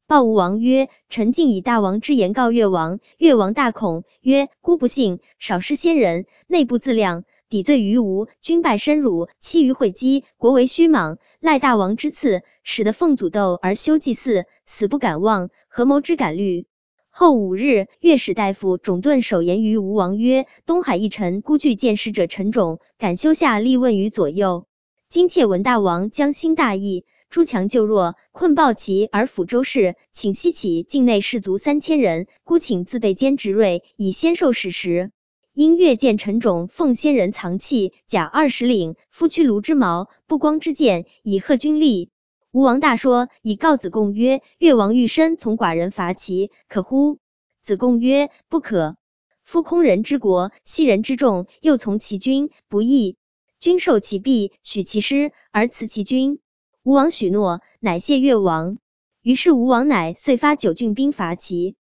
报吴王曰：臣竟以大王之言告越王。越王大恐，曰：孤不幸，少失先人，内不自量，抵罪于吴，军败深辱，欺于会稽，国为虚莽，赖大王之赐，使得奉祖斗而修祭祀，死不敢忘，何谋之敢虑？后5日，越使大夫种顿守言于吴王曰：东海一臣孤据见识者陈种，敢修下立问于左右。今妾闻大王将兴大义，诸强救弱，困暴齐而抚周氏，请西起境内士卒3000人，孤请自备坚执锐，以先受矢石。因越见陈种奉先人藏器，甲20领，夫驱卢之矛，不光之剑，以贺军力。吴王大说，以告子贡曰：越王欲身从寡人伐齐，可乎？子贡曰：不可。夫空人之国，西人之众，又从其军，不义。君受其弊，许其师，而辞其军。吴王许诺，乃谢越王。于是吴王乃遂发9郡兵伐齐。